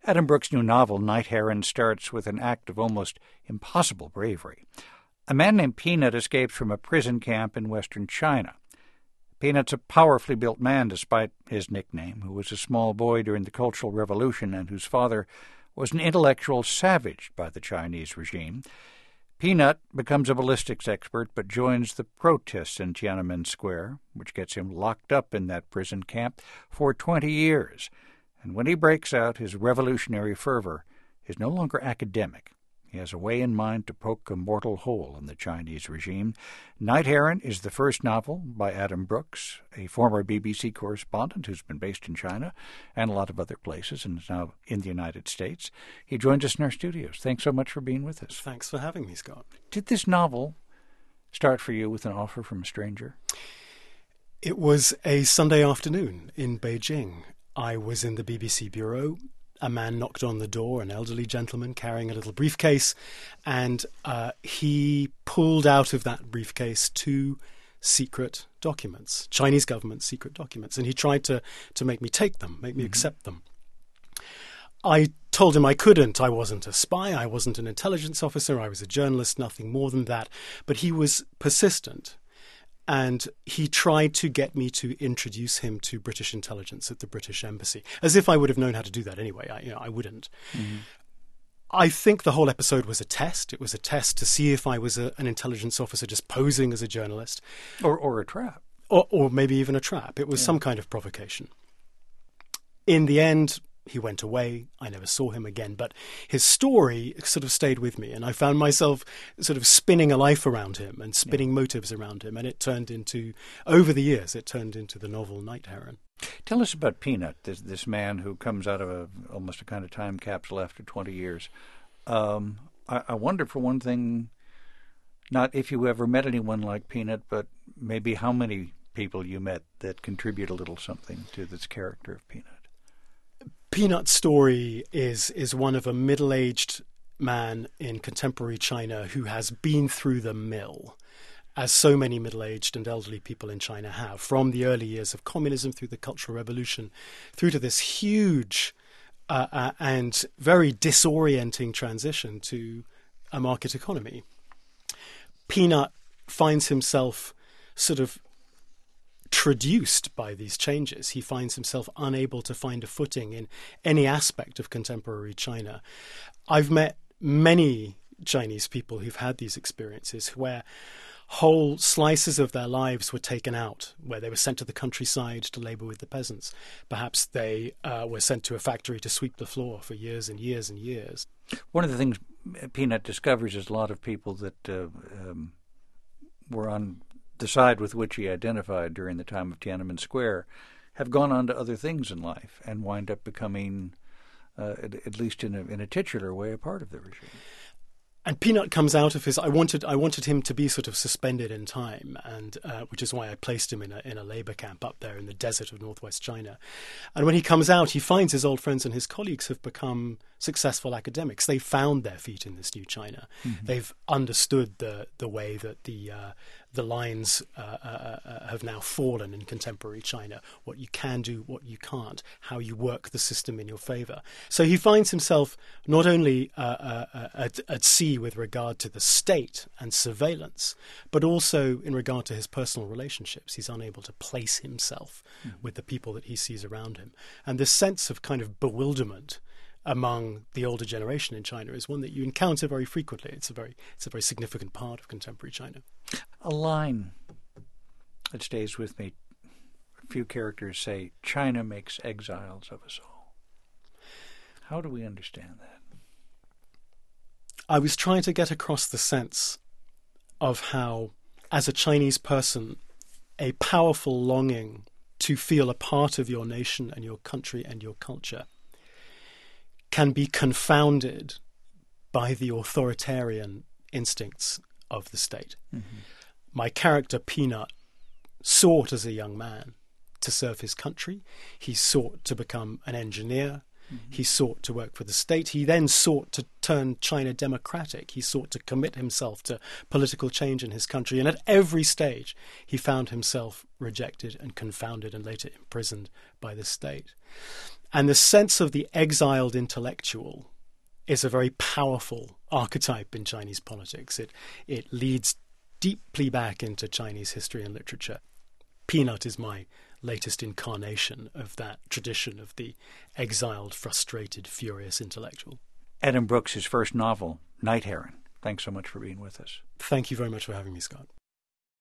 Adam Brooks' new novel, Night Heron, starts with an act of almost impossible bravery. A man named Peanut escapes from a prison camp in western China. Peanut's a powerfully built man, despite his nickname, who was a small boy during the Cultural Revolution and whose father was an intellectual savaged by the Chinese regime. Peanut becomes a ballistics expert, but joins the protests in Tiananmen Square, which gets him locked up in that prison camp for 20 years. And when he breaks out, his revolutionary fervor is no longer academic. He has a way in mind to poke a mortal hole in the Chinese regime. Night Heron is the first novel by Adam Brooks, a former BBC correspondent who's been based in China and a lot of other places and is now in the United States. He joins us in our studios. Thanks so much for being with us. Thanks for having me, Scott. Did this novel start for you with an offer from a stranger? It was a Sunday afternoon in Beijing. I was in the BBC bureau. A man knocked on the door, an elderly gentleman carrying a little briefcase, and he pulled out of that briefcase 2 secret documents, Chinese government secret documents, and he tried to make me take them, make me accept them. I told him I couldn't. I wasn't a spy. I wasn't an intelligence officer. I was a journalist, nothing more than that. But he was persistent. And he tried to get me to introduce him to British intelligence at the British Embassy, as if I would have known how to do that anyway. I wouldn't. Mm-hmm. I think the whole episode was a test. It was a test to see if I was an intelligence officer just posing as a journalist. Or a trap. Or maybe even a trap. It was some kind of provocation. In the end, he went away. I never saw him again. But his story sort of stayed with me. And I found myself sort of spinning a life around him and spinning motives around him. And it turned into, over the years, it turned into the novel Night Heron. Tell us about Peanut, this man who comes out of almost a kind of time capsule after 20 years. I wonder, for one thing, not if you ever met anyone like Peanut, but maybe how many people you met that contribute a little something to this character of Peanut. Peanut's story is one of a middle-aged man in contemporary China who has been through the mill, as so many middle-aged and elderly people in China have, from the early years of communism through the Cultural Revolution, through to this huge and very disorienting transition to a market economy. Peanut finds himself sort of traduced by these changes. He finds himself unable to find a footing in any aspect of contemporary China. I've met many Chinese people who've had these experiences where whole slices of their lives were taken out, where they were sent to the countryside to labor with the peasants. Perhaps they were sent to a factory to sweep the floor for years and years and years. One of the things Peanut discovers is a lot of people that were on the side with which he identified during the time of Tiananmen Square have gone on to other things in life and wind up becoming, at least in a titular way, a part of the regime. And Peanut comes out of his. I wanted him to be sort of suspended in time, and which is why I placed him in a labor camp up there in the desert of northwest China. And when he comes out, he finds his old friends and his colleagues have become successful academics. They found their feet in this new China. Mm-hmm. They've understood the way that the lines have now fallen in contemporary China. What you can do, what you can't, how you work the system in your favor. So he finds himself not only at sea with regard to the state and surveillance, but also in regard to his personal relationships. He's unable to place himself with the people that he sees around him. And this sense of kind of bewilderment among the older generation in China is one that you encounter very frequently. It's a very significant part of contemporary China. A line that stays with me. A few characters say, "China makes exiles of us all." How do we understand that? I was trying to get across the sense of how, as a Chinese person, a powerful longing to feel a part of your nation and your country and your culture can be confounded by the authoritarian instincts of the state. Mm-hmm. My character, Peanut, sought as a young man to serve his country. He sought to become an engineer. Mm-hmm. He sought to work for the state. He then sought to turn China democratic. He sought to commit himself to political change in his country. And at every stage, he found himself rejected and confounded and later imprisoned by the state. And the sense of the exiled intellectual is a very powerful archetype in Chinese politics. It leads deeply back into Chinese history and literature. Peanut is my latest incarnation of that tradition of the exiled, frustrated, furious intellectual. Adam Brooks' first novel, Night Heron. Thanks so much for being with us. Thank you very much for having me, Scott.